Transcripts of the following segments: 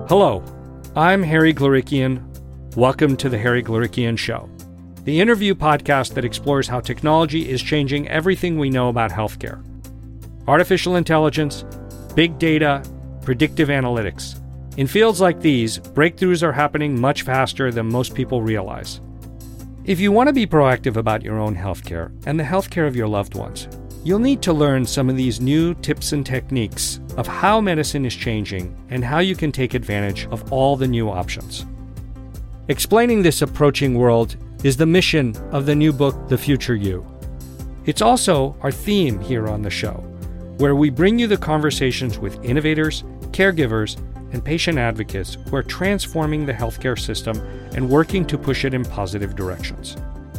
Hello, I'm Harry Glorikian. Welcome to the Harry Glorikian Show, the interview podcast that explores how technology is changing everything we know about healthcare. Artificial intelligence, big data, predictive analytics. In fields like these, breakthroughs are happening much faster than most people realize. If you want to be proactive about your own healthcare and the healthcare of your loved ones, you'll need to learn some of these new tips and techniques of how medicine is changing and how you can take advantage of all the new options. Explaining this approaching world is the mission of the new book, The Future You. It's also our theme here on the show, where we bring you the conversations with innovators, caregivers, and patient advocates who are transforming the healthcare system and working to push it in positive directions.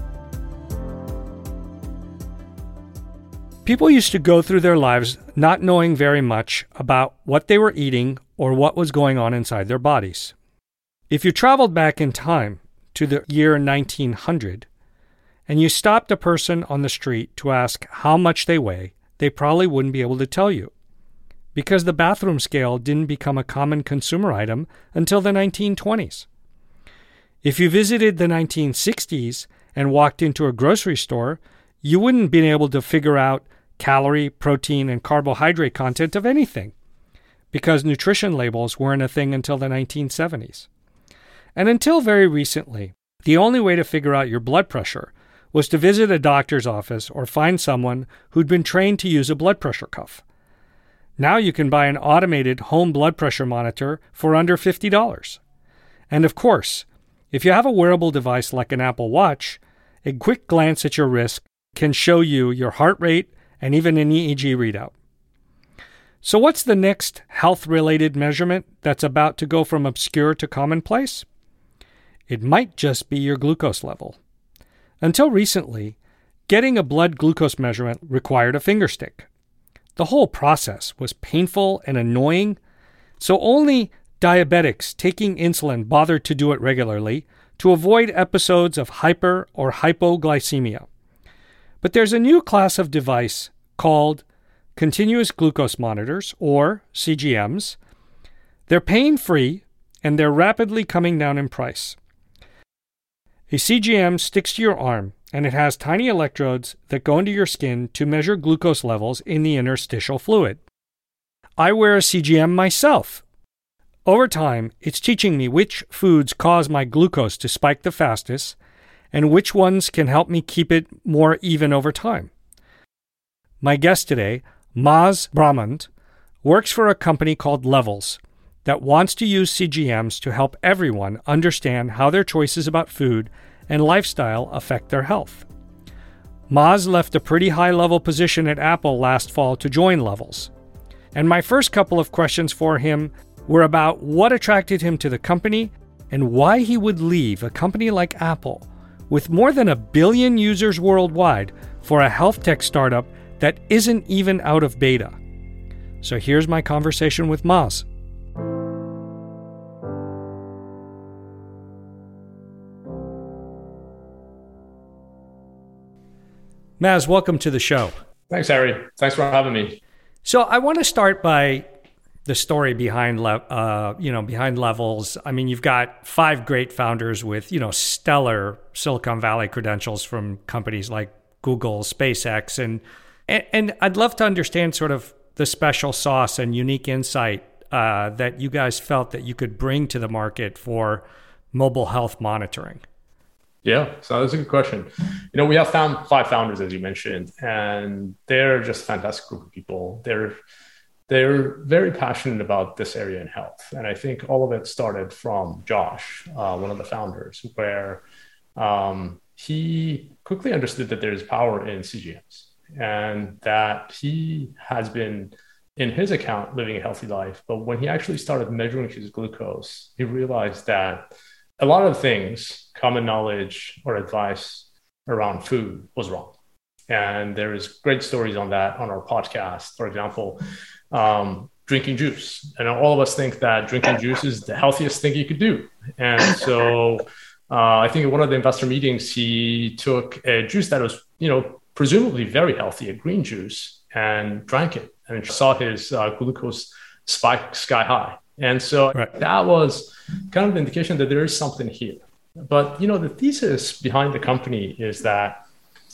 People used to go through their lives not knowing very much about what they were eating or what was going on inside their bodies. If you traveled back in time to the year 1900 and you stopped a person on the street to ask how much they weigh, they probably wouldn't be able to tell you, because the bathroom scale didn't become a common consumer item until the 1920s. If you visited the 1960s and walked into a grocery store, you wouldn't be able to figure out calorie, protein, and carbohydrate content of anything, because nutrition labels weren't a thing until the 1970s. And until very recently, the only way to figure out your blood pressure was to visit a doctor's office or find someone who'd been trained to use a blood pressure cuff. Now you can buy an automated home blood pressure monitor for under $50. And of course, if you have a wearable device like an Apple Watch, a quick glance at your wrist can show you your heart rate and even an EEG readout. So what's the next health-related measurement that's about to go from obscure to commonplace? It might just be your glucose level. Until recently, getting a blood glucose measurement required a finger stick. The whole process was painful and annoying, so only diabetics taking insulin bothered to do it regularly to avoid episodes of hyper or hypoglycemia. But there's a new class of device called continuous glucose monitors, or CGMs. They're pain-free, and they're rapidly coming down in price. A CGM sticks to your arm, and it has tiny electrodes that go into your skin to measure glucose levels in the interstitial fluid. I wear a CGM myself. Over time, it's teaching me which foods cause my glucose to spike the fastest and which ones can help me keep it more even over time. My guest today, Maaz Brahmand, works for a company called Levels that wants to use CGMs to help everyone understand how their choices about food and lifestyle affect their health. Maaz left a pretty high-level position at Apple last fall to join Levels. And my first couple of questions for him were about what attracted him to the company and why he would leave a company like Apple with more than 1 billion users worldwide for a health tech startup that isn't even out of beta. So here's my conversation with Maaz. Maaz, welcome to the show. Thanks, Harry. Thanks for having me. So I want to start by the story behind Levels. I mean, you've got 5 great founders with, stellar Silicon Valley credentials from companies like Google, SpaceX, and I'd love to understand sort of the special sauce and unique insight that you guys felt that you could bring to the market for mobile health monitoring. Yeah, so that's a good question. We have found 5 founders, as you mentioned, and they're just a fantastic group of people. They're very passionate about this area in health. And I think all of it started from Josh, one of the founders, where he quickly understood that there's power in CGMs and that he has been, in his account, living a healthy life. But when he actually started measuring his glucose, he realized that a lot of things, common knowledge or advice around food was wrong. And there is great stories on that on our podcast. For example, drinking juice. And all of us think that drinking juice is the healthiest thing you could do. And so I think at one of the investor meetings, he took a juice that was, presumably very healthy, a green juice, and drank it and saw his glucose spike sky high. And so Right. that was kind of the indication that there is something here. But the thesis behind the company is that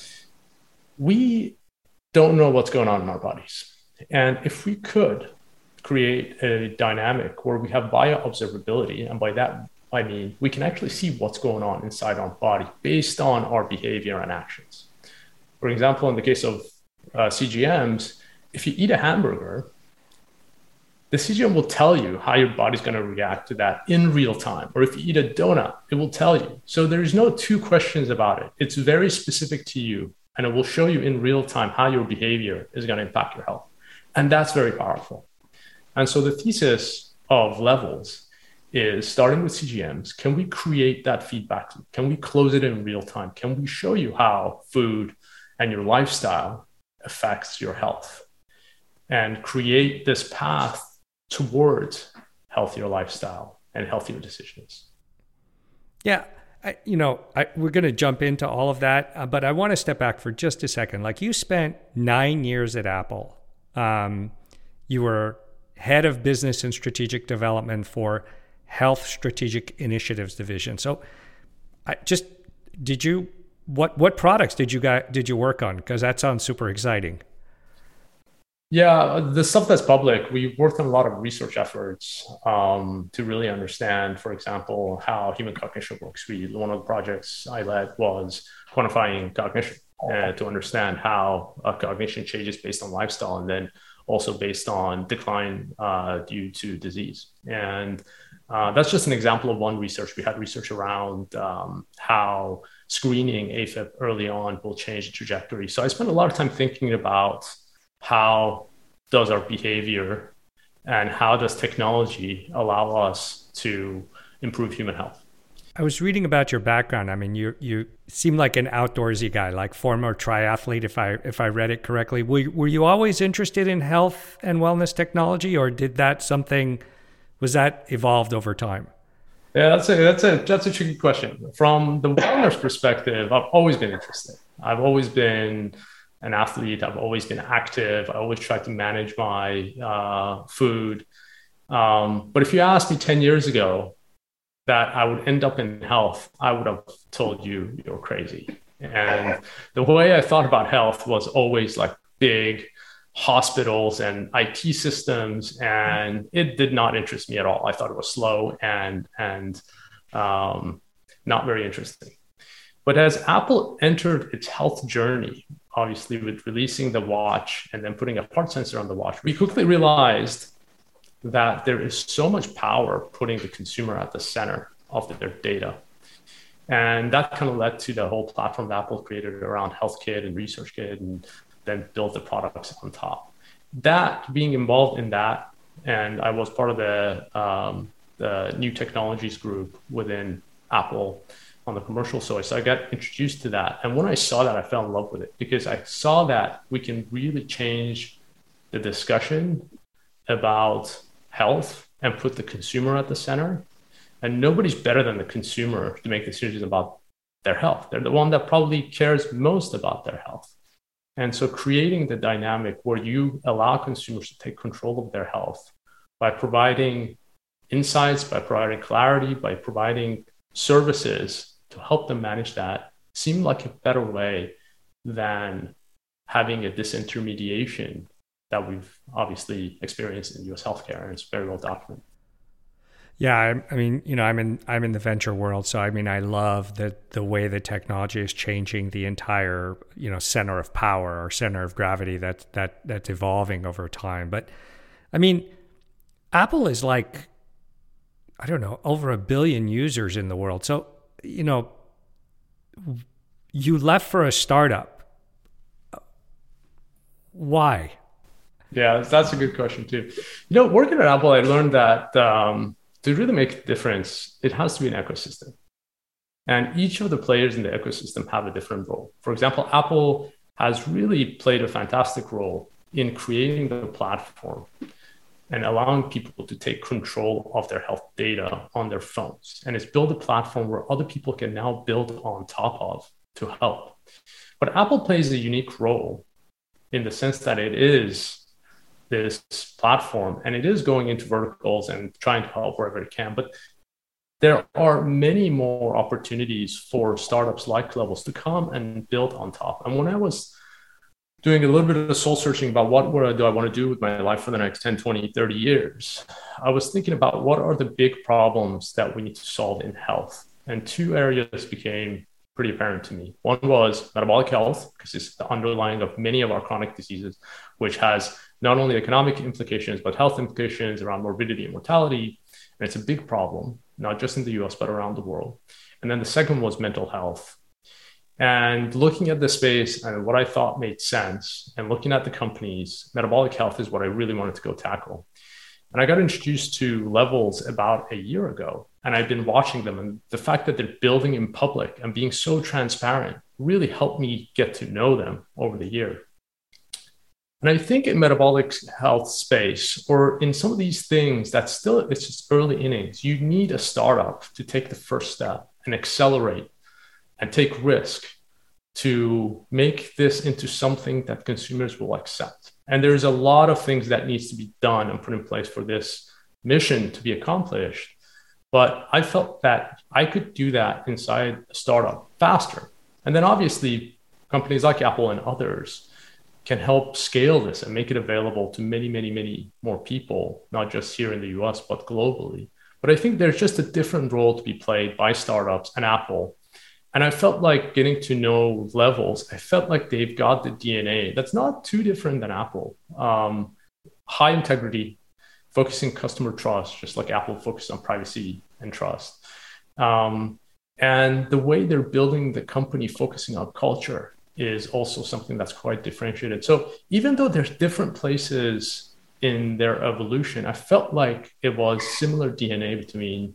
we don't know what's going on in our bodies. And if we could create a dynamic where we have bioobservability, and by that I mean we can actually see what's going on inside our body based on our behavior and actions. For example, in the case of CGMs, if you eat a hamburger, the CGM will tell you how your body's going to react to that in real time. Or if you eat a donut, it will tell you. So there's no two questions about it. It's very specific to you, and it will show you in real time how your behavior is going to impact your health. And that's very powerful. And so the thesis of Levels is, starting with CGMs, can we create that feedback loop? Can we close it in real time? Can we show you how food and your lifestyle affects your health, and create this path towards healthier lifestyle and healthier decisions? Yeah. We're going to jump into all of that, but I want to step back for just a second. Like, you spent 9 years at Apple. You were head of business and strategic development for Health Strategic Initiatives Division. So what products did you work on? Because that sounds super exciting. Yeah, the stuff that's public, we worked on a lot of research efforts to really understand, for example, how human cognition works. One of the projects I led was quantifying cognition to understand how cognition changes based on lifestyle, and then also based on decline due to disease. And that's just an example of one research. We had research around how screening AFib early on will change the trajectory. So I spent a lot of time thinking about how does our behavior and how does technology allow us to improve human health. I was reading about your background. I mean, you seem like an outdoorsy guy, like former triathlete, if I read it correctly. Were you always interested in health and wellness technology, or was that evolved over time? Yeah, that's a tricky question. From the wellness perspective, I've always been interested. I've always been an athlete. I've always been active. I always tried to manage my food. But if you asked me 10 years ago that I would end up in health, I would have told you you're crazy. And the way I thought about health was always like big hospitals and IT systems, and it did not interest me at all. I thought it was slow and not very interesting. But as Apple entered its health journey, obviously with releasing the watch and then putting a heart sensor on the watch, we quickly realized that there is so much power putting the consumer at the center of their data. And that kind of led to the whole platform that Apple created around HealthKit and ResearchKit, and then built the products on top. That, being involved in that, and I was part of the new technologies group within Apple on the commercial side. So I got introduced to that. And when I saw that, I fell in love with it, because I saw that we can really change the discussion about health and put the consumer at the center. And nobody's better than the consumer to make decisions about their health. They're the one that probably cares most about their health. And so creating the dynamic where you allow consumers to take control of their health by providing insights, by providing clarity, by providing services to help them manage that, seemed like a better way than having a disintermediation that we've obviously experienced in US healthcare, and it's very well documented. Yeah, I mean, I'm in the venture world, so I mean, I love the way the technology is changing the entire, center of power or center of gravity that's evolving over time. But I mean, Apple is like, I don't know, over 1 billion users in the world. So, you left for a startup. Why? Yeah, that's a good question too. Working at Apple, I learned that to really make a difference, it has to be an ecosystem. And each of the players in the ecosystem have a different role. For example, Apple has really played a fantastic role in creating the platform and allowing people to take control of their health data on their phones. And it's built a platform where other people can now build on top of to help. But Apple plays a unique role in the sense that it is this platform, and it is going into verticals and trying to help wherever it can. But there are many more opportunities for startups like Levels to come and build on top. And when I was doing a little bit of soul searching about what do I want to do with my life for the next 10, 20, 30 years, I was thinking about what are the big problems that we need to solve in health. And two areas became pretty apparent to me. One was metabolic health, because it's the underlying of many of our chronic diseases, which has not only economic implications, but health implications around morbidity and mortality. And it's a big problem, not just in the US, but around the world. And then the second was mental health. And looking at the space and what I thought made sense, and looking at the companies, metabolic health is what I really wanted to go tackle. And I got introduced to Levels about a year ago, and I've been watching them. And the fact that they're building in public and being so transparent really helped me get to know them over the year. And I think in metabolic health space, or in some of these things that still, it's just early innings, you need a startup to take the first step and accelerate and take risk to make this into something that consumers will accept. And there's a lot of things that needs to be done and put in place for this mission to be accomplished. But I felt that I could do that inside a startup faster. And then obviously companies like Apple and others can help scale this and make it available to many, many, many more people, not just here in the US, but globally. But I think there's just a different role to be played by startups and Apple. And I felt like getting to know Levels, I felt like they've got the DNA that's not too different than Apple. High integrity, focusing customer trust, just like Apple focused on privacy and trust. And the way they're building the company, focusing on culture, is also something that's quite differentiated. So even though there's different places in their evolution, I felt like it was similar DNA between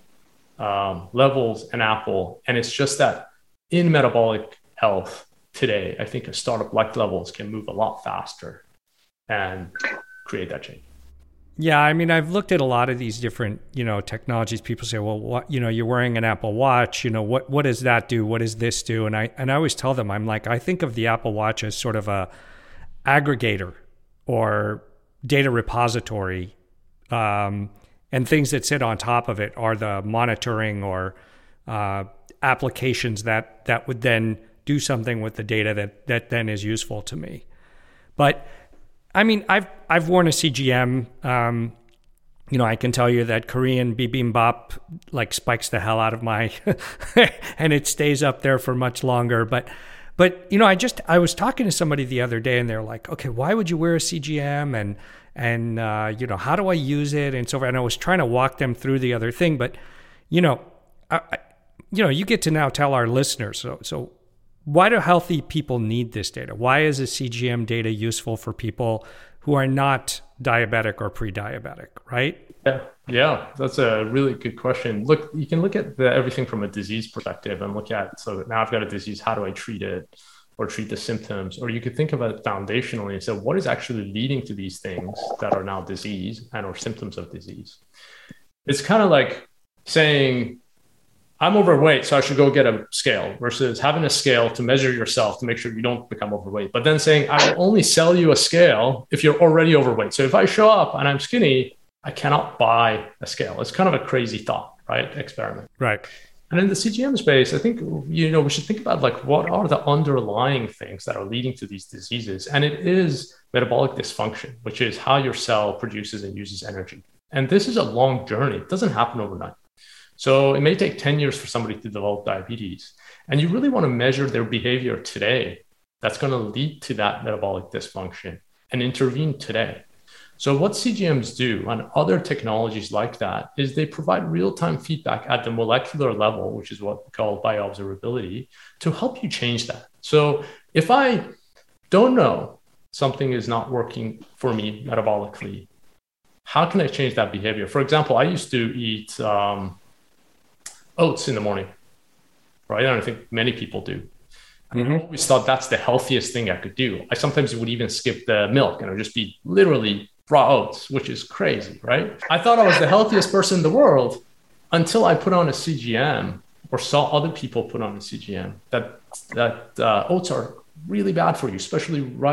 Levels and Apple. And it's just that in metabolic health today, I think a startup like Levels can move a lot faster and create that change. Yeah, I mean, I've looked at a lot of these different, technologies. People say, well, what, you're wearing an Apple Watch, what does that do? What does this do? And I always tell them, I'm like, I think of the Apple Watch as sort of a aggregator or data repository, and things that sit on top of it are the monitoring or applications that would then do something with the data that then is useful to me. But I mean, I've worn a CGM. I can tell you that Korean bibimbap like spikes the hell out of my, and it stays up there for much longer. But I was talking to somebody the other day, and they're like, okay, why would you wear a CGM, and how do I use it, and so forth. And I was trying to walk them through the other thing, but you get to now tell our listeners. So why do healthy people need this data? Why is the CGM data useful for people who are not diabetic or pre-diabetic, right? Yeah, that's a really good question. Look, you can look at everything from a disease perspective and look at, so now I've got a disease, how do I treat it or treat the symptoms? Or you could think about it foundationally and say, what is actually leading to these things that are now disease and or symptoms of disease? It's kind of like saying, I'm overweight, so I should go get a scale, versus having a scale to measure yourself to make sure you don't become overweight. But then saying, I will only sell you a scale if you're already overweight. So if I show up and I'm skinny, I cannot buy a scale. It's kind of a crazy thought, right? Experiment. Right. And in the CGM space, I think, we should think about like, what are the underlying things that are leading to these diseases? And it is metabolic dysfunction, which is how your cell produces and uses energy. And this is a long journey. It doesn't happen overnight. So it may take 10 years for somebody to develop diabetes. And you really want to measure their behavior today that's going to lead to that metabolic dysfunction and intervene today. So what CGMs do and other technologies like that is they provide real-time feedback at the molecular level, which is what we call bioobservability, to help you change that. So if I don't know something is not working for me metabolically, how can I change that behavior? For example, I used to eat oats in the morning, right? And I think many people do. I always thought that's the healthiest thing I could do. I sometimes would even skip the milk and it would just be literally raw oats, which is crazy, right? I thought I was the healthiest person in the world until I put on a CGM or saw other people put on a CGM that oats are really bad for you, especially right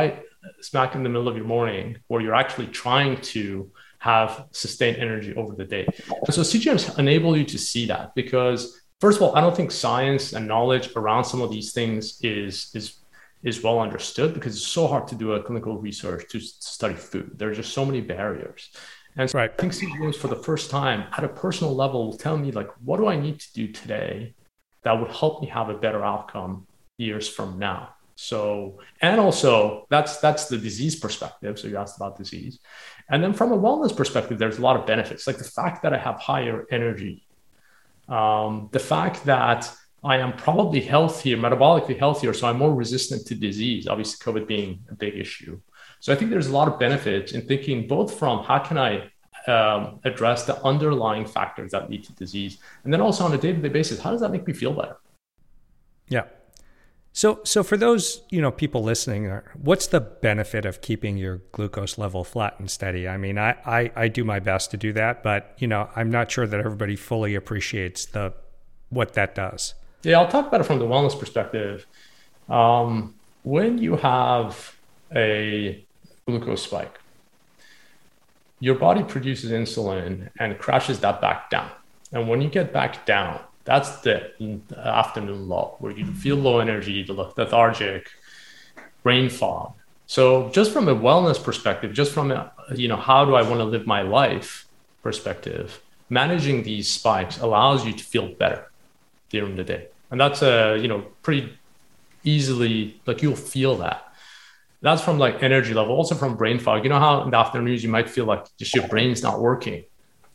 smack in the middle of your morning where you're actually trying to have sustained energy over the day. And so CGMs enable you to see that because, first of all, I don't think science and knowledge around some of these things is well understood because it's so hard to do a clinical research to study food. There are just so many barriers. And so I think CGMs for the first time at a personal level will tell me like, what do I need to do today that would help me have a better outcome years from now? So, and also that's the disease perspective. So you asked about disease. And then from a wellness perspective, there's a lot of benefits, like the fact that I have higher energy, the fact that I am probably healthier, metabolically healthier, so I'm more resistant to disease, obviously COVID being a big issue. So I think there's a lot of benefits in thinking both from how can I address the underlying factors that lead to disease, and then also on a day-to-day basis, how does that make me feel better? Yeah. So for those, people listening, what's the benefit of keeping your glucose level flat and steady? I mean, I do my best to do that, but, I'm not sure that everybody fully appreciates what that does. Yeah, I'll talk about it from the wellness perspective. When you have a glucose spike, your body produces insulin and crashes that back down. And when you get back down, that's the afternoon lull where you feel low energy, lethargic, brain fog. So just from a wellness perspective, just from a, how do I want to live my life perspective, managing these spikes allows you to feel better during the day. And that's pretty easily, like you'll feel that. That's from like energy level, also from brain fog. You know how in the afternoons you might feel like just your brain's not working.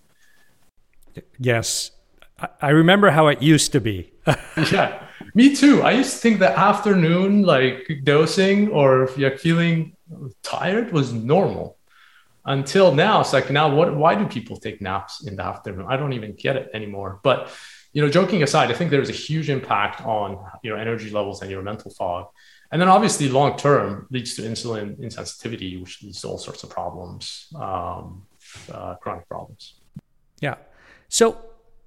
Yes. I remember how it used to be. Yeah, me too. I used to think that afternoon, like dosing or if you're feeling tired was normal until now. It's like why do people take naps in the afternoon? I don't even get it anymore. But, joking aside, I think there's a huge impact on your energy levels and your mental fog. And then obviously long-term leads to insulin insensitivity, which leads to all sorts of problems, chronic problems. Yeah. So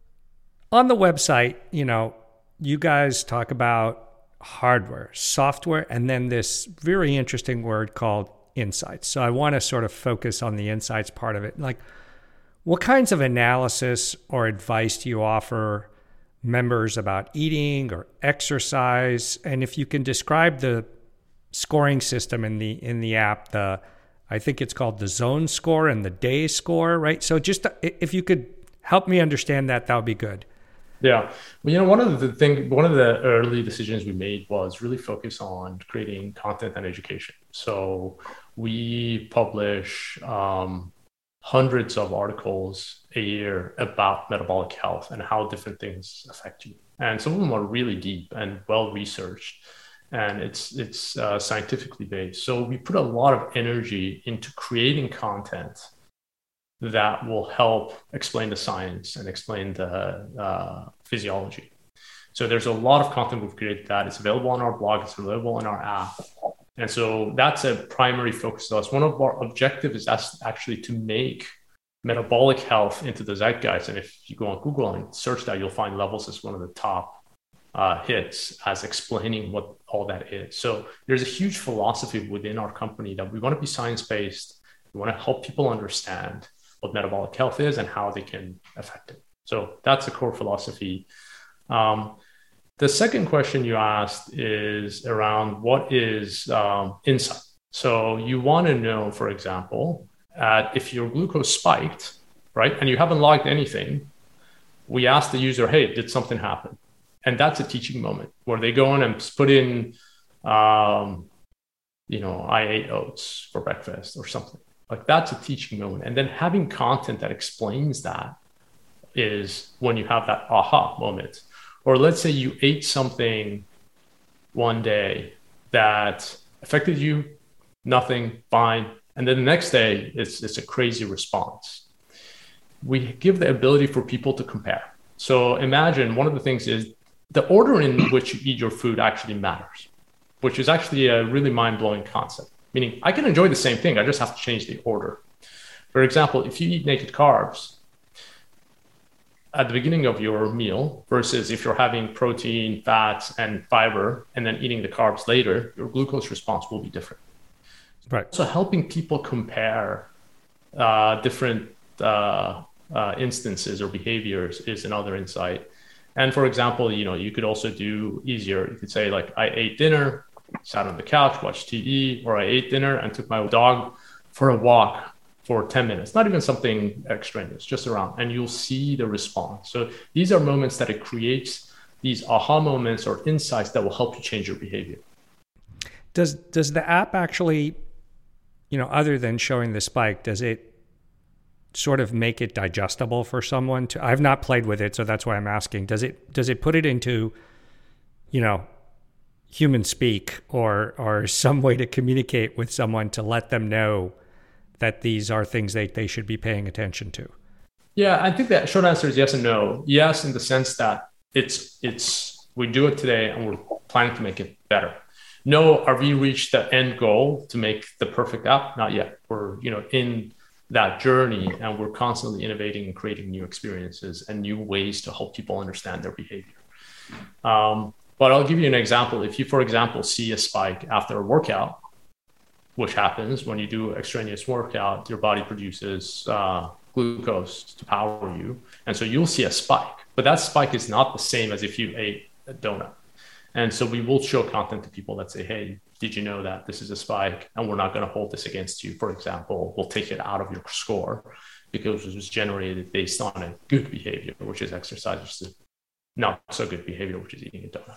on the website, you guys talk about hardware, software, and then this very interesting word called insights. So I want to sort of focus on the insights part of it. Like, what kinds of analysis or advice do you offer members about eating or exercise? And if you can describe the scoring system in the app, I think it's called the zone score and the day score, right? So just if you could help me understand that would be good. Yeah. Well, one of the early decisions we made was really focus on creating content and education. So we publish hundreds of articles a year about metabolic health and how different things affect you. And some of them are really deep and well-researched, and it's scientifically based. So we put a lot of energy into creating content that will help explain the science and explain the physiology. So there's a lot of content we've created that is available on our blog, it's available in our app. And so that's a primary focus of us. One of our objectives is actually to make metabolic health into the zeitgeist. And if you go on Google and search that, you'll find Levels as one of the top hits as explaining what all that is. So there's a huge philosophy within our company that we want to be science-based. We want to help people understand what metabolic health is and how they can affect it. So that's the core philosophy. The second question you asked is around what is insight. So you want to know, for example, if your glucose spiked, right, and you haven't logged anything, we ask the user, hey, did something happen? And that's a teaching moment where they go in and put in, I ate oats for breakfast or something. Like that's a teaching moment. And then having content that explains that is when you have that aha moment. Or let's say you ate something one day that affected you, nothing, fine. And then the next day, it's a crazy response. We give the ability for people to compare. So imagine one of the things is the order in which you eat your food actually matters, which is actually a really mind-blowing concept. Meaning I can enjoy the same thing, I just have to change the order. For example, if you eat naked carbs at the beginning of your meal versus if you're having protein, fats, and fiber, and then eating the carbs later, your glucose response will be different. Right. So helping people compare different instances or behaviors is another insight. And for example, you could also do easier. You could say like, I ate dinner, sat on the couch, watched TV, or I ate dinner and took my dog for a walk for 10 minutes, not even something extraneous, just around, and you'll see the response. So these are moments that it creates these aha moments or insights that will help you change your behavior. Does the app actually, other than showing the spike, does it sort of make it digestible for someone to? I've not played with it, so that's why I'm asking. Does it put it into, human speak or some way to communicate with someone to let them know that these are things they should be paying attention to? Yeah, I think that short answer is yes and no. Yes, in the sense that we do it today and we're planning to make it better. No, are we reached the end goal to make the perfect app? Not yet. We're, in that journey, and we're constantly innovating and creating new experiences and new ways to help people understand their behavior. But I'll give you an example. If you, for example, see a spike after a workout, which happens when you do extraneous workout, your body produces glucose to power you. And so you'll see a spike, but that spike is not the same as if you ate a donut. And so we will show content to people that say, hey, did you know that this is a spike? And we're not going to hold this against you. For example, we'll take it out of your score because it was generated based on a good behavior, which is exercise, versus not so good behavior, which is eating a donut.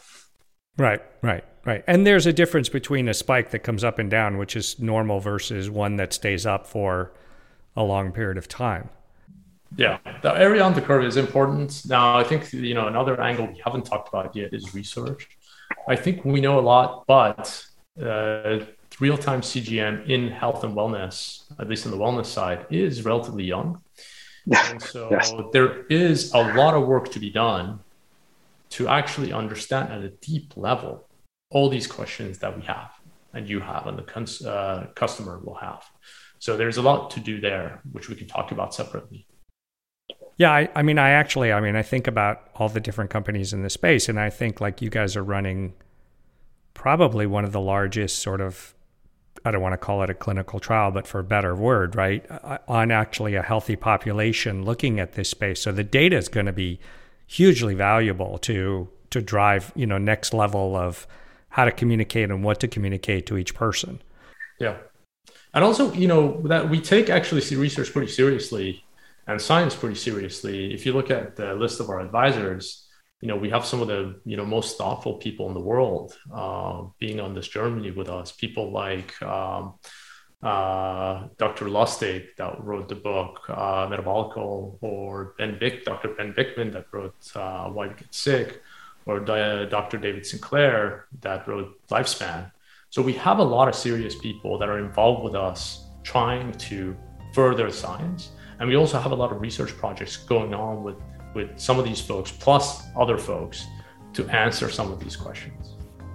Right. And there's a difference between a spike that comes up and down, which is normal, versus one that stays up for a long period of time. Yeah, the area on the curve is important. Now, I think, another angle we haven't talked about yet is research. I think we know a lot, but real-time CGM in health and wellness, at least on the wellness side, is relatively young. And so there is a lot of work to be done to actually understand at a deep level all these questions that we have and you have and the customer will have. So there's a lot to do there, which we can talk about separately. Yeah, I think about all the different companies in this space, and I think like you guys are running probably one of the largest sort of, I don't want to call it a clinical trial, but for a better word, right, on actually a healthy population looking at this space. So the data is going to be hugely valuable to drive, next level of how to communicate and what to communicate to each person. Yeah. And also, that we take actually research pretty seriously and science pretty seriously. If you look at the list of our advisors, we have some of the, most thoughtful people in the world being on this journey with us. People like Dr. Lustig that wrote the book Metabolical, or Dr. Ben Bikman that wrote Why We Get Sick, or Dr. David Sinclair that wrote Lifespan. So we have a lot of serious people that are involved with us trying to further science. And we also have a lot of research projects going on with some of these folks, plus other folks, to answer some of these questions.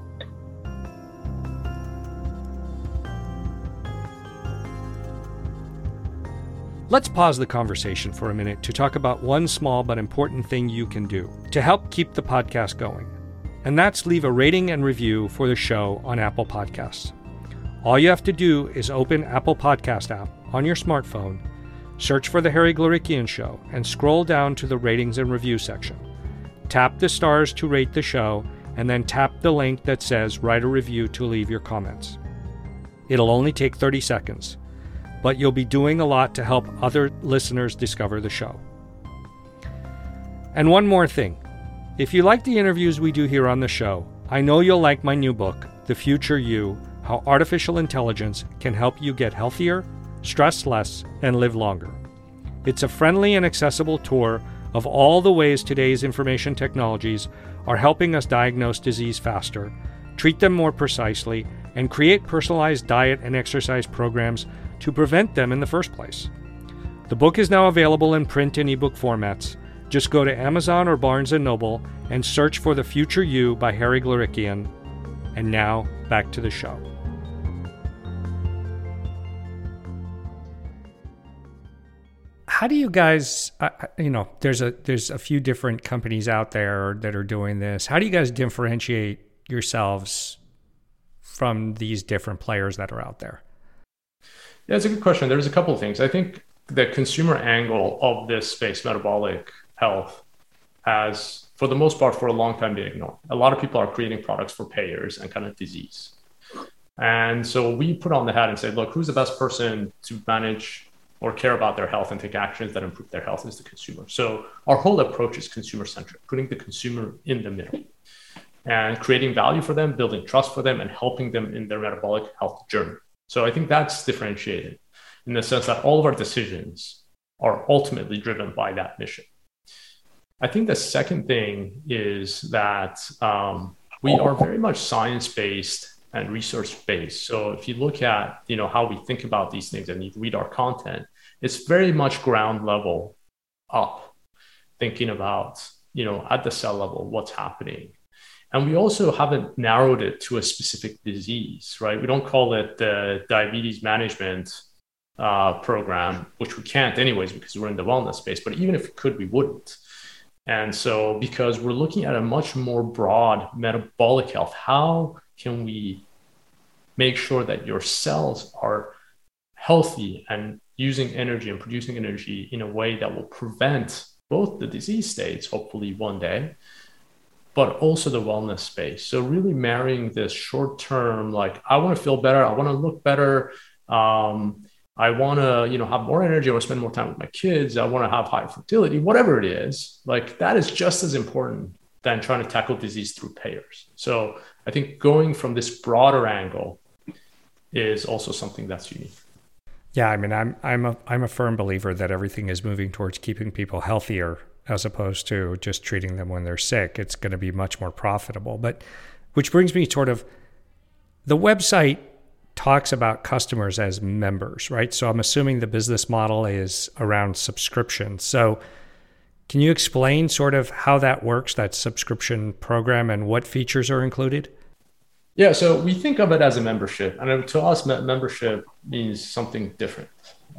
Let's pause the conversation for a minute to talk about one small but important thing you can do to help keep the podcast going. And that's leave a rating and review for the show on Apple Podcasts. All you have to do is open Apple Podcast app on your smartphone, search for The Harry Glorikian Show, and scroll down to the ratings and review section. Tap the stars to rate the show, and then tap the link that says write a review to leave your comments. It'll only take 30 seconds, but you'll be doing a lot to help other listeners discover the show. And one more thing. If you like the interviews we do here on the show, I know you'll like my new book, The Future You: How Artificial Intelligence Can Help You Get Healthier, Stress Less, and Live Longer. It's a friendly and accessible tour of all the ways today's information technologies are helping us diagnose disease faster, treat them more precisely, and create personalized diet and exercise programs to prevent them in the first place. The book is now available in print and ebook formats. Just go to Amazon or Barnes & Noble and search for The Future You by Harry Glorikian. And now, back to the show. How do you guys, there's a few different companies out there that are doing this. How do you guys differentiate yourselves from these different players that are out there? Yeah, it's a good question. There's a couple of things. I think the consumer angle of this space, metabolic health, has, for the most part, for a long time been ignored. A lot of people are creating products for payers and kind of disease. And so we put on the hat and say, look, who's the best person to manage or care about their health and take actions that improve their health is the consumer. So our whole approach is consumer centric, putting the consumer in the middle and creating value for them, building trust for them, and helping them in their metabolic health journey. So I think that's differentiated in the sense that all of our decisions are ultimately driven by that mission. I think the second thing is that we are very much science-based and research-based. So if you look at, how we think about these things and you read our content, it's very much ground level up, thinking about, at the cell level, what's happening. And we also haven't narrowed it to a specific disease, right? We don't call it the diabetes management program, which we can't anyways, because we're in the wellness space. But even if we could, we wouldn't. And so because we're looking at a much more broad metabolic health, how can we make sure that your cells are healthy and using energy and producing energy in a way that will prevent both the disease states, hopefully one day, but also the wellness space. So really marrying this short-term, like, I want to feel better, I want to look better, I want to, have more energy, I want to spend more time with my kids, I want to have high fertility, whatever it is, like that is just as important than trying to tackle disease through payers. So I think going from this broader angle is also something that's unique. Yeah, I mean, I'm a firm believer that everything is moving towards keeping people healthier as opposed to just treating them when they're sick. It's going to be much more profitable. But which brings me sort of, the website talks about customers as members, right? So I'm assuming the business model is around subscription. So can you explain sort of how that works, that subscription program, and what features are included? Yeah, so we think of it as a membership. And to us, membership means something different.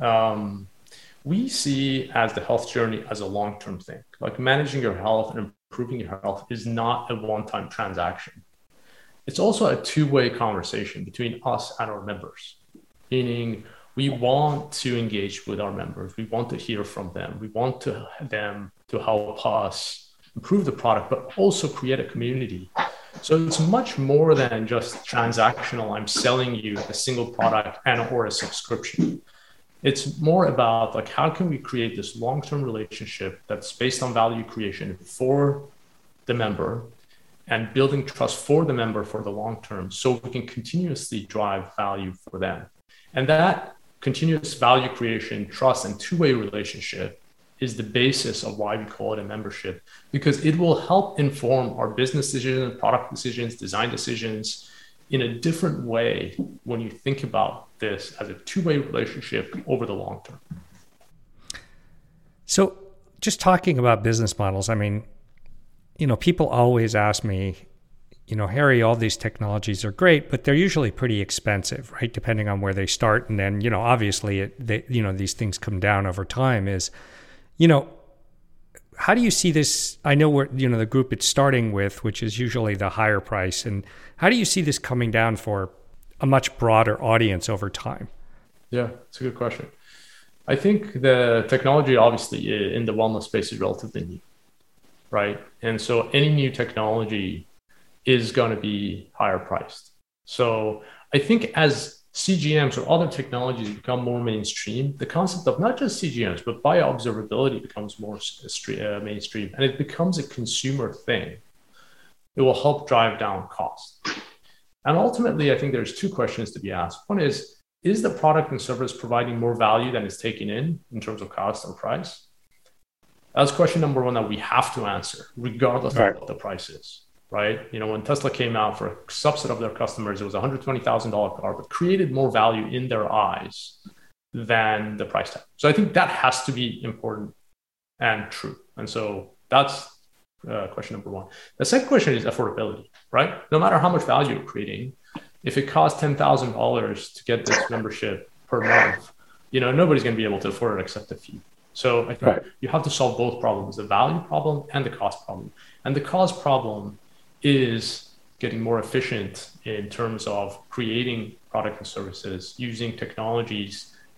We see as the health journey as a long-term thing. Like managing your health and improving your health is not a one-time transaction. It's also a two-way conversation between us and our members, meaning we want to engage with our members. We want to hear from them. We want them to help us improve the product, but also create a community. So it's much more than just transactional. I'm selling you a single product and or a subscription. It's more about like, how can we create this long-term relationship that's based on value creation for the member and building trust for the member for the long term, so we can continuously drive value for them. And that continuous value creation, trust, and two-way relationship is the basis of why we call it a membership, because it will help inform our business decisions, product decisions, design decisions in a different way when you think about this as a two-way relationship over the long term. So just talking about business models, I mean, people always ask me, Harry, all these technologies are great, but they're usually pretty expensive, right? Depending on where they start. And then, obviously, these things come down over time is, how do you see this? I know where, the group it's starting with, which is usually the higher price. And how do you see this coming down for a much broader audience over time? Yeah, it's a good question. I think the technology, obviously, in the wellness space is relatively new, right? And so any new technology is going to be higher priced. So I think as CGMs or other technologies become more mainstream, the concept of not just CGMs, but bioobservability becomes more mainstream, and it becomes a consumer thing. It will help drive down cost. And ultimately, I think there's two questions to be asked. One is the product and service providing more value than is taken in terms of cost or price? That's question number one that we have to answer, regardless of what the price is. Right? When Tesla came out, for a subset of their customers, it was a $120,000 car, but created more value in their eyes than the price tag. So I think that has to be important and true. And so that's question number one. The second question is affordability, right? No matter how much value you're creating, if it costs $10,000 to get this membership per month, nobody's going to be able to afford it except a few. So I think you have to solve both problems, the value problem and the cost problem. And the cost problem is getting more efficient in terms of creating product and services, using technologies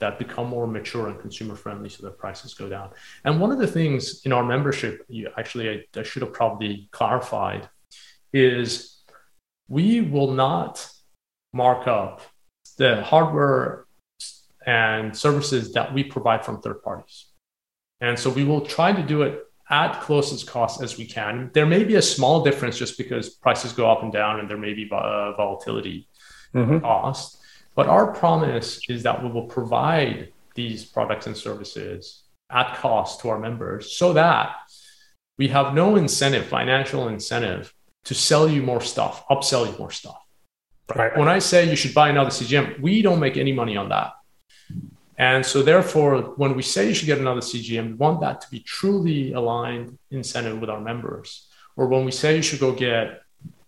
that become more mature and consumer friendly so their prices go down. And one of the things in our membership, I should have probably clarified, is we will not mark up the hardware and services that we provide from third parties. And so we will try to do it at closest cost as we can. There may be a small difference just because prices go up and down and there may be volatility in cost. But our promise is that we will provide these products and services at cost to our members so that we have no incentive, financial incentive, to sell you more stuff, upsell you more stuff. Right? When I say you should buy another CGM, we don't make any money on that. And so therefore, when we say you should get another CGM, we want that to be truly aligned incentive with our members. Or when we say you should go get,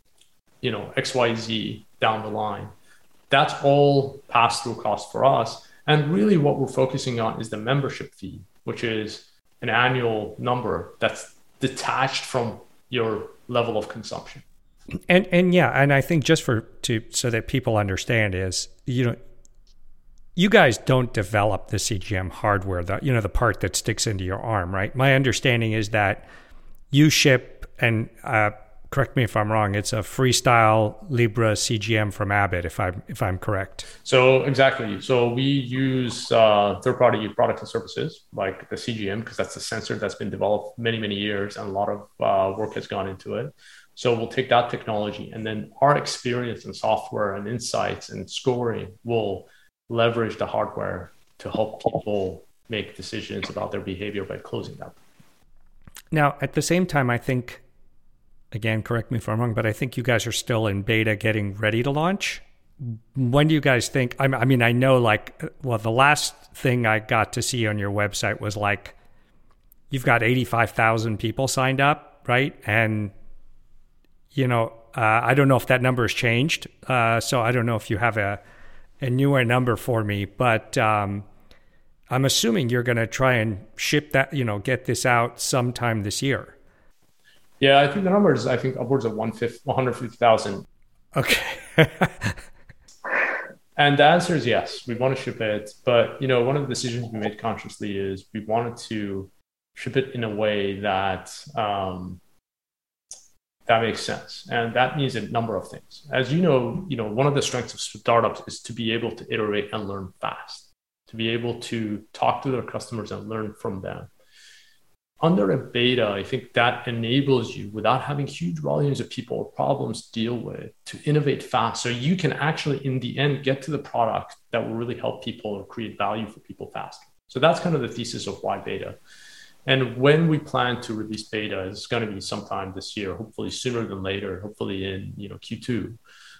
XYZ down the line, that's all pass-through cost for us. And really what we're focusing on is the membership fee, which is an annual number that's detached from your level of consumption. And I think just so that people understand is, you guys don't develop the CGM hardware, the part that sticks into your arm, right? My understanding is that you ship, and correct me if I'm wrong, it's a Freestyle Libre CGM from Abbott, if I'm correct. So exactly. So we use third-party products and services like the CGM, because that's the sensor that's been developed many, many years, and a lot of work has gone into it. So we'll take that technology, and then our experience in software and insights and scoring will leverage the hardware to help people make decisions about their behavior by closing that. Now, at the same time, I think, again, correct me if I'm wrong, but I think you guys are still in beta getting ready to launch. When do you guys think, I know the last thing I got to see on your website was you've got 85,000 people signed up, right? And, I don't know if that number has changed. So I don't know if you have a newer number for me, but I'm assuming you're going to try and ship that, get this out sometime this year. Yeah, I think the number is, upwards of 150,000. Okay. And the answer is yes, we want to ship it. But, one of the decisions we made consciously is we wanted to ship it in a way that that makes sense. And that means a number of things. As you know, one of the strengths of startups is to be able to iterate and learn fast, to be able to talk to their customers and learn from them. Under a beta, I think that enables you, without having huge volumes of people or problems to deal with, to innovate fast. So you can actually, in the end, get to the product that will really help people or create value for people faster. So that's kind of the thesis of why beta. And when we plan to release beta, it's going to be sometime this year, hopefully sooner than later, hopefully in Q2.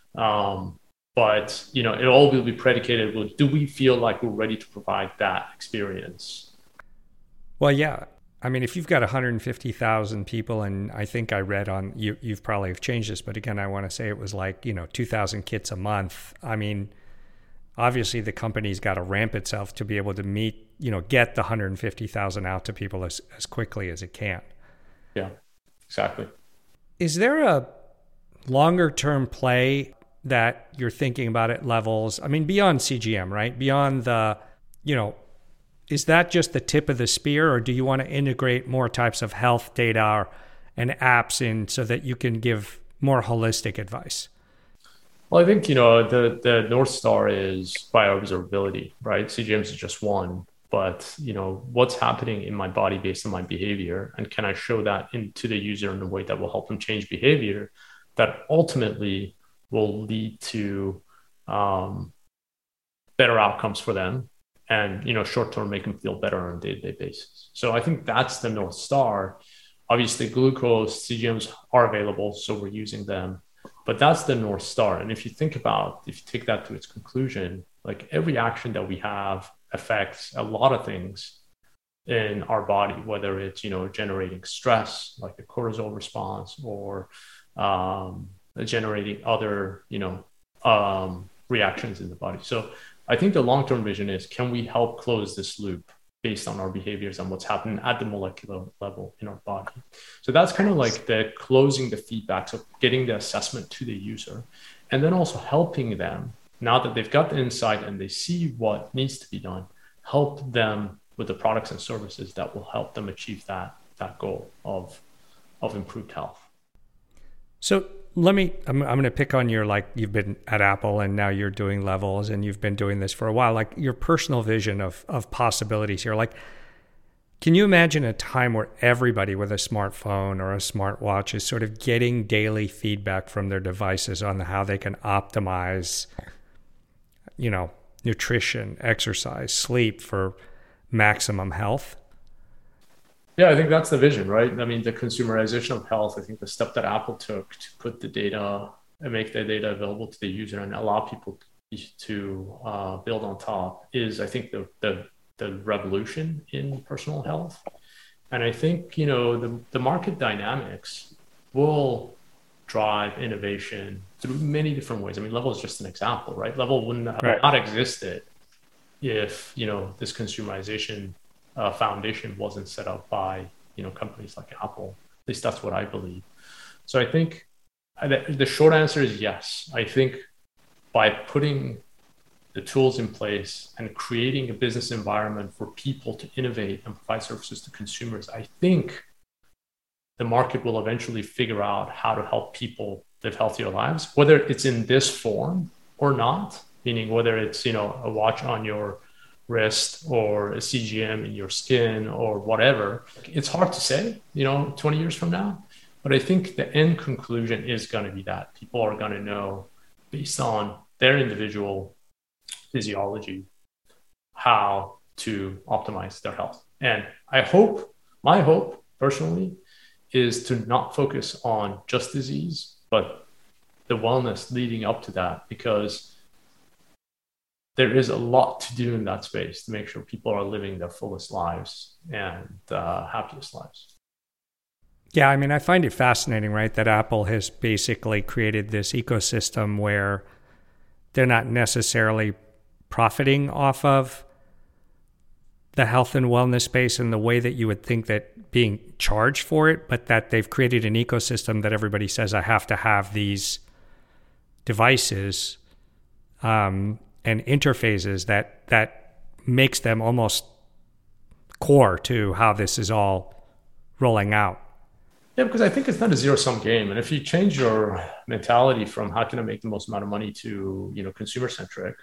But it all will be predicated with, do we feel like we're ready to provide that experience? Well, yeah. If you've got 150,000 people, and I think I read on you've probably have changed this, but again, I want to say it was 2,000 kits a month. Obviously the company's got to ramp itself to be able to meet, get the 150,000 out to people as quickly as it can. Yeah, exactly. Is there a longer term play that you're thinking about at levels? Beyond CGM, right? Beyond the, is that just the tip of the spear, or do you want to integrate more types of health data and apps in so that you can give more holistic advice? Well, I think, the North Star is bioobservability, right? CGMs is just one, but, what's happening in my body based on my behavior, and can I show that to the user in a way that will help them change behavior that ultimately will lead to better outcomes for them, and, short-term make them feel better on a day-to-day basis. So I think that's the North Star. Obviously, glucose CGMs are available, so we're using them. But that's the North Star. And if you take that to its conclusion, every action that we have affects a lot of things in our body, whether it's, generating stress, like the cortisol response, or generating other, reactions in the body. So I think the long-term vision is, can we help close this loop based on our behaviors and what's happening at the molecular level in our body? So that's kind of the closing the feedback, so getting the assessment to the user, and then also helping them, now that they've got the insight and they see what needs to be done, help them with the products and services that will help them achieve that goal of improved health. So I'm going to pick on your, like, you've been at Apple and now you're doing Levels and you've been doing this for a while, like your personal vision of possibilities here. Like, can you imagine a time where everybody with a smartphone or a smartwatch is sort of getting daily feedback from their devices on how they can optimize, nutrition, exercise, sleep for maximum health? Yeah, I think that's the vision, right? I mean, the consumerization of health, I think the step that Apple took to put the data and make the data available to the user and allow people to build on top is, I think, the revolution in personal health. And I think, the market dynamics will drive innovation through many different ways. I mean, Level is just an example, right? Level wouldn't have not existed if, this consumerization foundation wasn't set up by, companies like Apple. At least that's what I believe. So I think the short answer is yes. I think by putting the tools in place and creating a business environment for people to innovate and provide services to consumers, I think the market will eventually figure out how to help people live healthier lives, whether it's in this form or not, meaning whether it's, a watch on your wrist or a CGM in your skin or whatever. It's hard to say, 20 years from now, but I think the end conclusion is going to be that people are going to know, based on their individual physiology, how to optimize their health. And my hope personally is to not focus on just disease, but the wellness leading up to that, because there is a lot to do in that space to make sure people are living their fullest lives and happiest lives. Yeah, I mean, I find it fascinating, right, that Apple has basically created this ecosystem where they're not necessarily profiting off of the health and wellness space in the way that you would think that being charged for it, but that they've created an ecosystem that everybody says, I have to have these devices and interfaces that makes them almost core to how this is all rolling out. Yeah, because I think it's not a zero-sum game. And if you change your mentality from how can I make the most amount of money to, consumer-centric,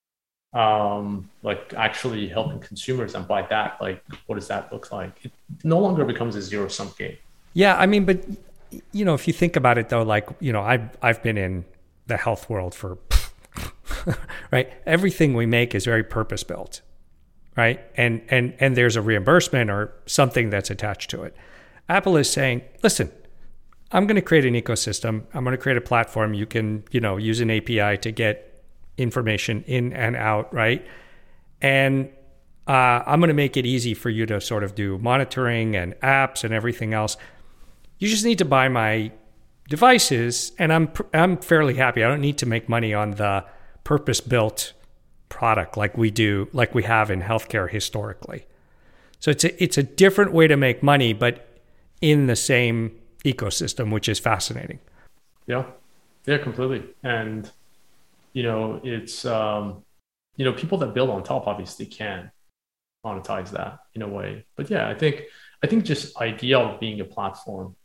like actually helping consumers, and by that, like, what does that look like? It no longer becomes a zero-sum game. Yeah, I mean, but, if you think about it, though, like, I've been in the health world for, right? Everything we make is very purpose-built, right? And there's a reimbursement or something that's attached to it. Apple is saying, listen, I'm going to create an ecosystem. I'm going to create a platform. You can, use an API to get information in and out, right? And I'm going to make it easy for you to sort of do monitoring and apps and everything else. You just need to buy my devices, and I'm fairly happy. I don't need to make money on the purpose-built product like we have in healthcare historically. So it's a different way to make money, but in the same ecosystem, which is fascinating. Yeah, completely. And, it's, people that build on top obviously can monetize that in a way. But yeah, I think just idea of being a platform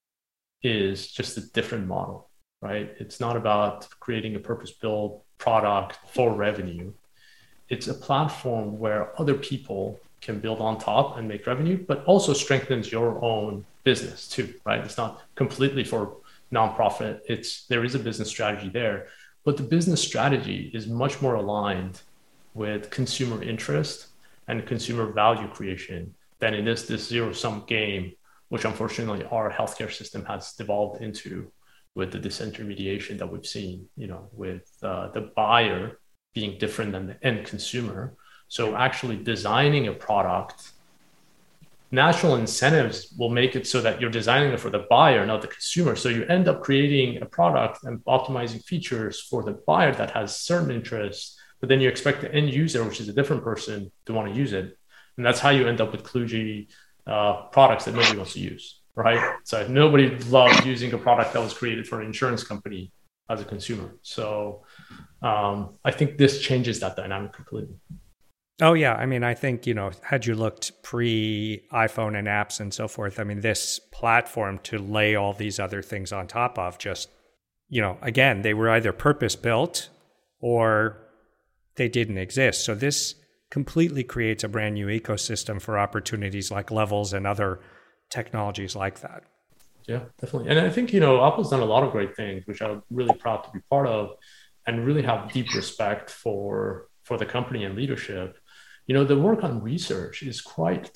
is just a different model, right? It's not about creating a purpose-built product for revenue. It's a platform where other people can build on top and make revenue, but also strengthens your own business too, right? It's not completely for nonprofit. There is a business strategy there, but the business strategy is much more aligned with consumer interest and consumer value creation than it is this zero-sum game, which unfortunately our healthcare system has devolved into with the disintermediation that we've seen, with the buyer being different than the end consumer. So actually designing a product, national incentives will make it so that you're designing it for the buyer, not the consumer. So you end up creating a product and optimizing features for the buyer that has certain interests, but then you expect the end user, which is a different person, to want to use it. And that's how you end up with kludgy products that nobody wants to use, right? So nobody loves using a product that was created for an insurance company as a consumer. So I think this changes that dynamic completely. Oh, yeah. I mean, I think, had you looked pre iPhone and apps and so forth, I mean, this platform to lay all these other things on top of just, again, they were either purpose built or they didn't exist. So this completely creates a brand new ecosystem for opportunities like Levels and other technologies like that. Yeah, definitely. And I think, Apple's done a lot of great things, which I'm really proud to be part of and really have deep respect for the company and leadership. The work on research is quite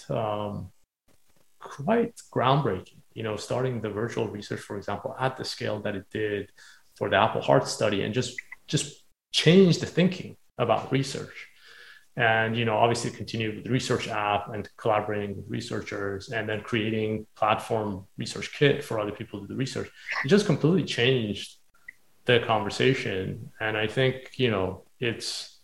groundbreaking. Starting the virtual research, for example, at the scale that it did for the Apple Heart study, and just change the thinking about research. And obviously continue with the research app and collaborating with researchers, and then creating platform research kit for other people to do research. It just completely changed the conversation. And I think it's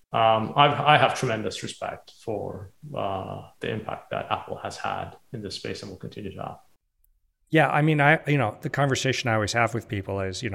I have tremendous respect for the impact that Apple has had in this space and will continue to have. Yeah, I mean, the conversation I always have with people is,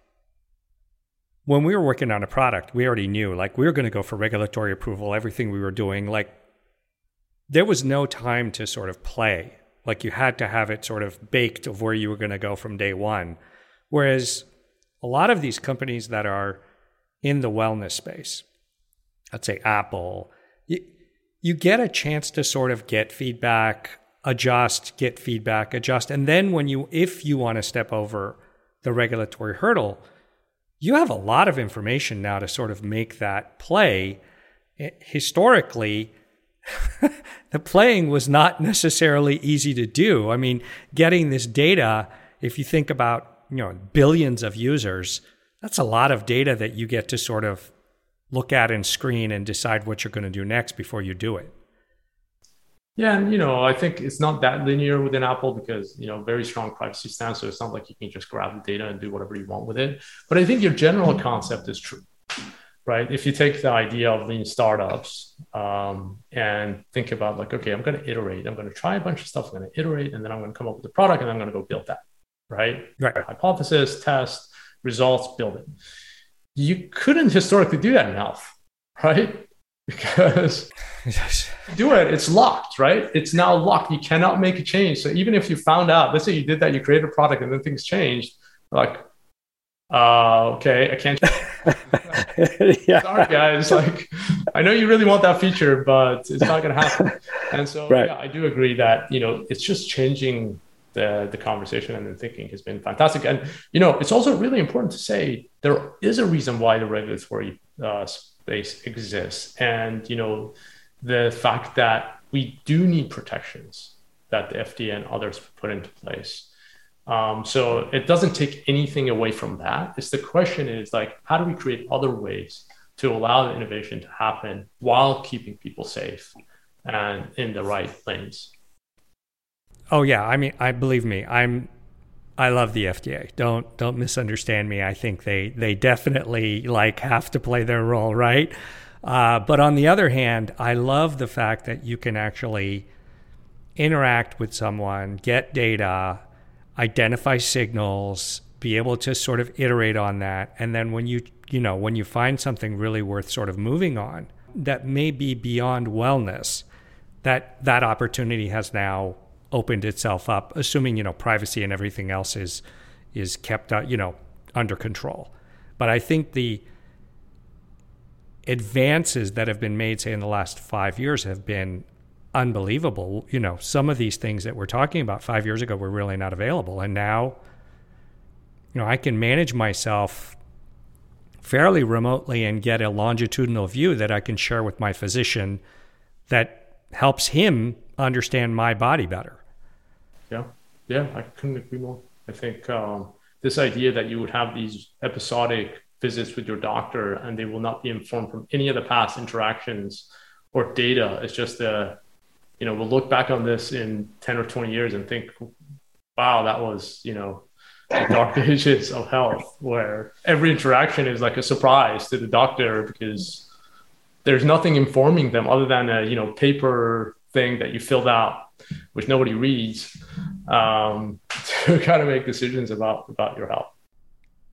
when we were working on a product, we already knew, like, we were going to go for regulatory approval, everything we were doing. Like, there was no time to sort of play. Like, you had to have it sort of baked of where you were going to go from day one. Whereas a lot of these companies that are in the wellness space, let's say Apple, you get a chance to sort of get feedback, adjust, get feedback, adjust. And then if you want to step over the regulatory hurdle, you have a lot of information now to sort of make that play. Historically, the playing was not necessarily easy to do. I mean, getting this data, if you think about, billions of users, that's a lot of data that you get to sort of look at and screen and decide what you're going to do next before you do it. Yeah, and I think it's not that linear within Apple because very strong privacy stance. So it's not like you can just grab the data and do whatever you want with it. But I think your general concept is true, right? If you take the idea of lean startups and think about like, okay, I'm going to iterate. I'm going to try a bunch of stuff. I'm going to iterate, and then I'm going to come up with a product, and I'm going to go build that, right? Hypothesis, test, results, build it. You couldn't historically do that in health, right? Because do it, it's locked, right? It's now locked. You cannot make a change. So even if you found out, let's say you did that, you created a product and then things changed, like, okay, I can't. Yeah. Sorry, guys. Like, I know you really want that feature, but it's not going to happen. And so, yeah, I do agree that, it's just changing the conversation and the thinking has been fantastic. And, it's also really important to say there is a reason why the regulatory space exists. And, the fact that we do need protections that the FDA and others put into place. So it doesn't take anything away from that. It's the question is like, how do we create other ways to allow the innovation to happen while keeping people safe and in the right lanes? Oh yeah. I mean, believe me, I love the FDA. Don't misunderstand me. I think they definitely have to play their role, right? But on the other hand, I love the fact that you can actually interact with someone, get data, identify signals, be able to sort of iterate on that, and then when you find something really worth sort of moving on that may be beyond wellness, that opportunity has now opened itself up, assuming privacy and everything else is kept under control. But I think the advances that have been made, say, in the last 5 years have been unbelievable. Some of these things that we're talking about 5 years ago were really not available, and now I can manage myself fairly remotely and get a longitudinal view that I can share with my physician that helps him understand my body better. Yeah, I couldn't agree more. I think this idea that you would have these episodic visits with your doctor and they will not be informed from any of the past interactions or data. It's just we'll look back on this in 10 or 20 years and think, wow, that was, the dark ages of health, where every interaction is like a surprise to the doctor because there's nothing informing them other than a, paper thing that you filled out, which nobody reads, to kind of make decisions about your health.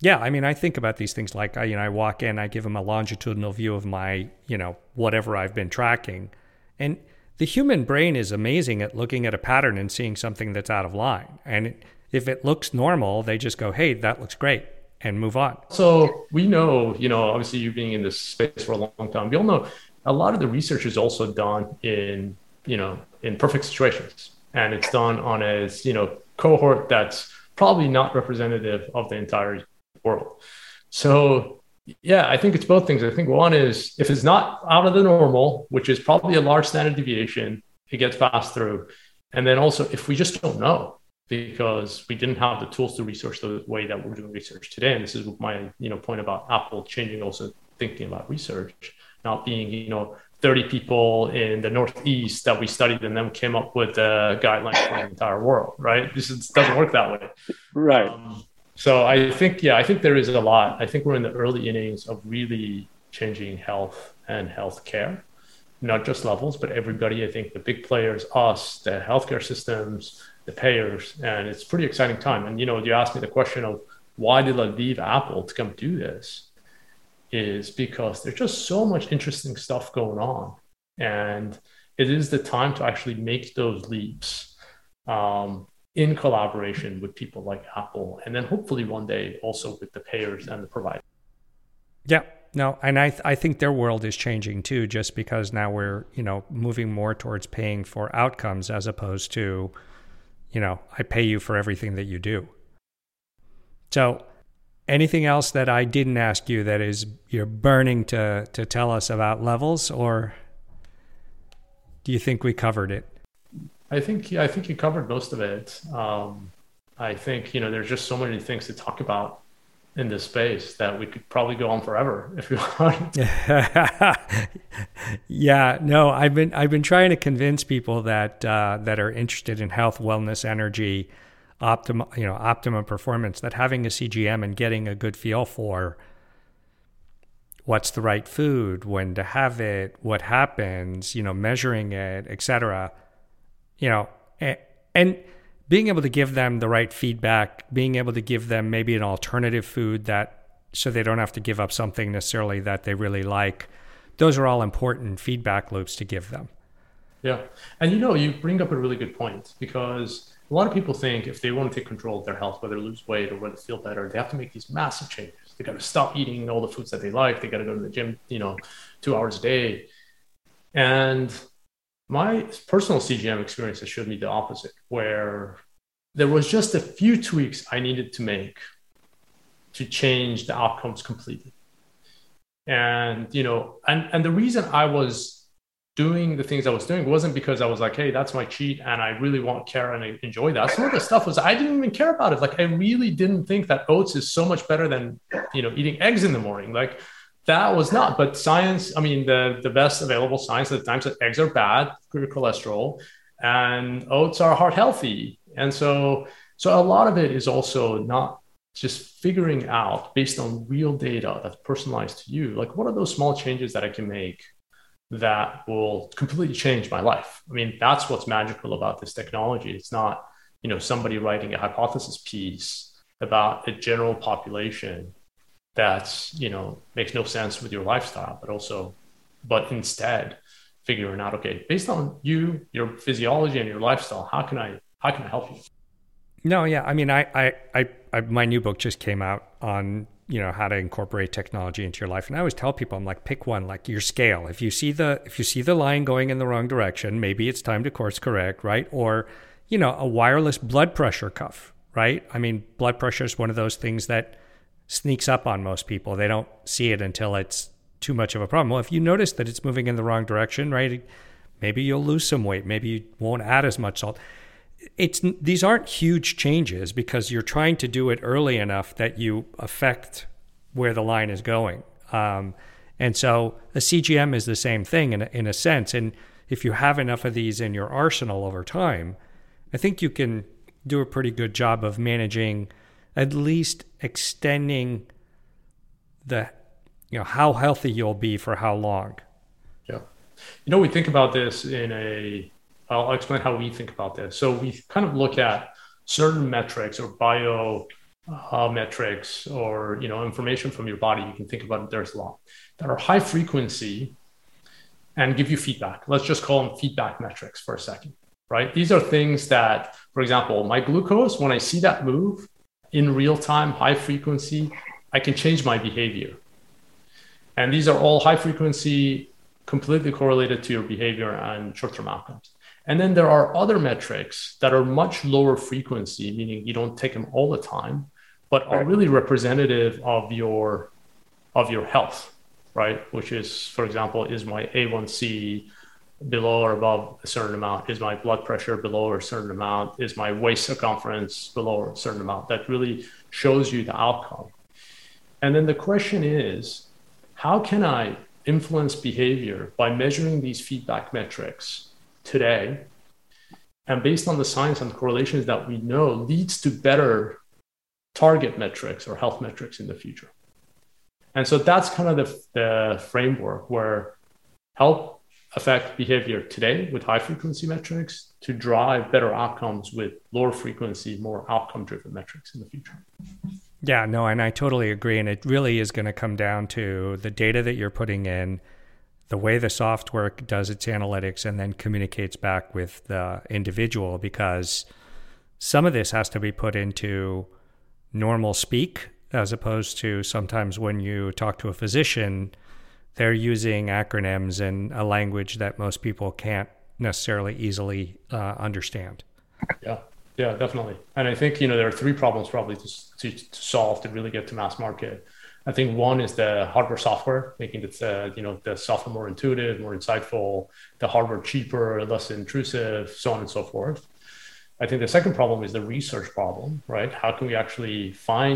Yeah, I mean, I think about these things like, I walk in, I give them a longitudinal view of my, whatever I've been tracking. And the human brain is amazing at looking at a pattern and seeing something that's out of line. And if it looks normal, they just go, hey, that looks great, and move on. So we know, obviously you being in this space for a long time, we all know a lot of the research is also done in perfect situations. And it's done on a, cohort that's probably not representative of the entire world. So yeah, I think it's both things. I think one is if it's not out of the normal, which is probably a large standard deviation, it gets passed through. And then also if we just don't know because we didn't have the tools to research the way that we're doing research today. And this is my, point about Apple changing also thinking about research, not being, 30 people in the Northeast that we studied and then came up with a guideline for the entire world, right? This doesn't work that way. Right. So I think there is a lot. I think we're in the early innings of really changing health and healthcare, not just levels, but everybody. I think the big players, us, the healthcare systems, the payers, and it's a pretty exciting time. And, you asked me the question of why did I leave Apple to come do this? Is because there's just so much interesting stuff going on. And it is the time to actually make those leaps in collaboration with people like Apple. And then hopefully one day also with the payers and the providers. Yeah, no, and I think their world is changing too, just because now we're, moving more towards paying for outcomes as opposed to, I pay you for everything that you do. So anything else that I didn't ask you that is you're burning to tell us about levels, or do you think we covered it? I think you covered most of it. I think, there's just so many things to talk about in this space that we could probably go on forever if we want. Yeah, no, I've been trying to convince people that are interested in health, wellness, energy, optimum performance, that having a CGM and getting a good feel for what's the right food, when to have it, what happens, measuring it, etc. And being able to give them the right feedback, being able to give them maybe an alternative food so they don't have to give up something necessarily that they really like. Those are all important feedback loops to give them. Yeah. And you bring up a really good point, because a lot of people think if they want to take control of their health, whether lose weight or whether feel better, they have to make these massive changes. They got to stop eating all the foods that they like. They got to go to the gym, 2 hours a day. And my personal CGM experience has showed me the opposite, where there was just a few tweaks I needed to make to change the outcomes completely. And, and the reason I was doing the things I was doing wasn't because I was like, hey, that's my cheat and I really want care and I enjoy that. Some of the stuff was, I didn't even care about it. Like, I really didn't think that oats is so much better than, eating eggs in the morning. Like, that was not, but science, I mean, the best available science at the time said eggs are bad for your cholesterol and oats are heart healthy. And so a lot of it is also not just figuring out based on real data that's personalized to you, like what are those small changes that I can make that will completely change my life. I mean, that's what's magical about this technology. It's not, somebody writing a hypothesis piece about a general population that's, makes no sense with your lifestyle, but instead figuring out, okay, based on you, your physiology and your lifestyle, how can I help you? No, yeah. I mean, I my new book just came out on, how to incorporate technology into your life. And I always tell people, I'm like, pick one, like your scale. If you see the line going in the wrong direction, maybe it's time to course correct, right? Or, a wireless blood pressure cuff, right? I mean, blood pressure is one of those things that sneaks up on most people. They don't see it until it's too much of a problem. Well, if you notice that it's moving in the wrong direction, right? Maybe you'll lose some weight. Maybe you won't add as much salt. These aren't huge changes because you're trying to do it early enough that you affect where the line is going. And so a CGM is the same thing in a sense. And if you have enough of these in your arsenal over time, I think you can do a pretty good job of managing, at least extending how healthy you'll be for how long. Yeah. We think about this I'll explain how we think about this. So we kind of look at certain metrics or bio metrics or information from your body, you can think about it, there's a lot that are high frequency and give you feedback. Let's just call them feedback metrics for a second, right? These are things that, for example, my glucose, when I see that move in real time, high frequency, I can change my behavior. And these are all high frequency, completely correlated to your behavior and short-term outcomes. And then there are other metrics that are much lower frequency, meaning you don't take them all the time, but are really representative of your health, right? Which is, for example, is my A1C below or above a certain amount? Is my blood pressure below or a certain amount? Is my waist circumference below or a certain amount? That really shows you the outcome. And then the question is, how can I influence behavior by measuring these feedback metrics today, and based on the science and correlations that we know, leads to better target metrics or health metrics in the future. And so that's kind of the framework where help affect behavior today with high frequency metrics to drive better outcomes with lower frequency, more outcome driven metrics in the future. Yeah, no, and I totally agree. And it really is going to come down to the data that you're putting in, the way the software does its analytics, and then communicates back with the individual, because some of this has to be put into normal speak, as opposed to sometimes when you talk to a physician, they're using acronyms and a language that most people can't necessarily easily understand. Yeah, definitely. And I think, there are three problems probably to solve to really get to mass market. I think one is the hardware software, making it, the software more intuitive, more insightful, the hardware cheaper, less intrusive, so on and so forth. I think the second problem is the research problem, right? How can we actually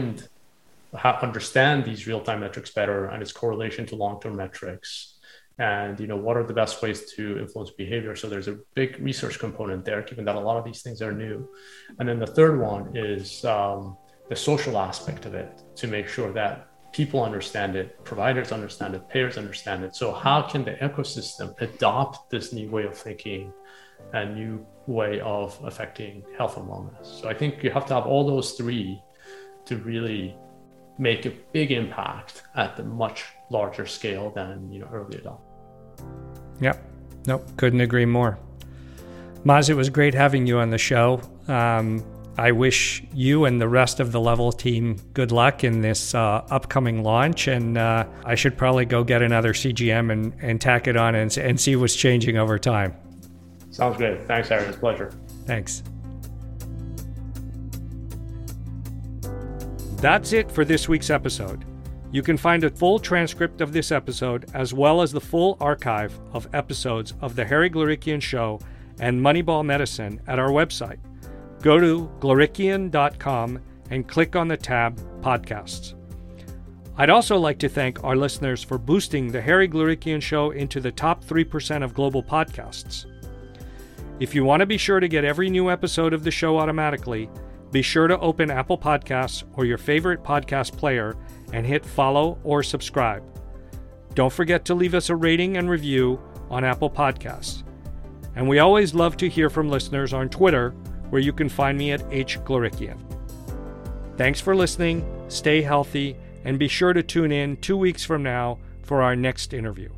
understand these real-time metrics better and its correlation to long-term metrics? And, what are the best ways to influence behavior? So there's a big research component there, given that a lot of these things are new. And then the third one is the social aspect of it, to make sure that people understand it, providers understand it, payers understand it. So how can the ecosystem adopt this new way of thinking, a new way of affecting health and wellness? So I think you have to have all those three to really make a big impact at the much larger scale than early adopters. Yep. Nope. Couldn't agree more. Maz, it was great having you on the show. I wish you and the rest of the Level team good luck in this upcoming launch, and I should probably go get another CGM and tack it on and see what's changing over time. Sounds great. Thanks, Aaron. It's a pleasure. Thanks. That's it for this week's episode. You can find a full transcript of this episode, as well as the full archive of episodes of The Harry Glorikian Show and Moneyball Medicine at our website. Go to glorikian.com and click on the tab Podcasts. I'd also like to thank our listeners for boosting The Harry Glorikian Show into the top 3% of global podcasts. If you want to be sure to get every new episode of the show automatically, be sure to open Apple Podcasts or your favorite podcast player and hit follow or subscribe. Don't forget to leave us a rating and review on Apple Podcasts. And we always love to hear from listeners on Twitter, where you can find me at hglorikian. Thanks for listening, stay healthy, and be sure to tune in 2 weeks from now for our next interview.